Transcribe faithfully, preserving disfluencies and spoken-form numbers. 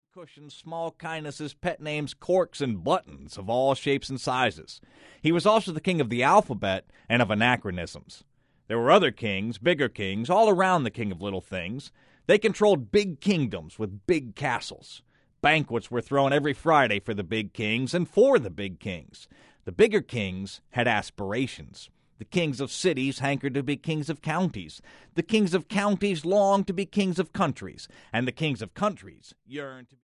cushioned small kindnesses, pet names, corks, and buttons of all shapes and sizes. He was also the king of the alphabet and of anachronisms. There were other kings, bigger kings, all around the king of little things. They controlled big kingdoms with big castles. Banquets were thrown every Friday for the big kings and for the big kings. The bigger kings had aspirations. The kings of cities hankered to be kings of counties. The kings of counties longed to be kings of countries. And the kings of countries yearned to be